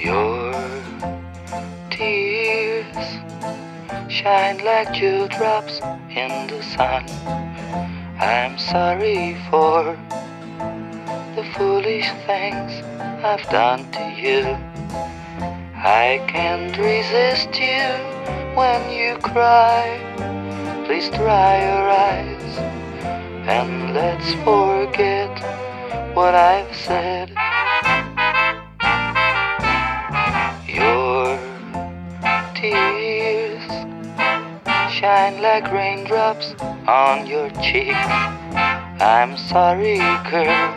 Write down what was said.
Your tears shine like dewdrops in the sun. I'm sorry for the foolish things I've done to you. I can't resist you when you cry. Please dry your eyes and let's forget what I've said. Your tears shine like raindrops on your cheek. I'm sorry, girl,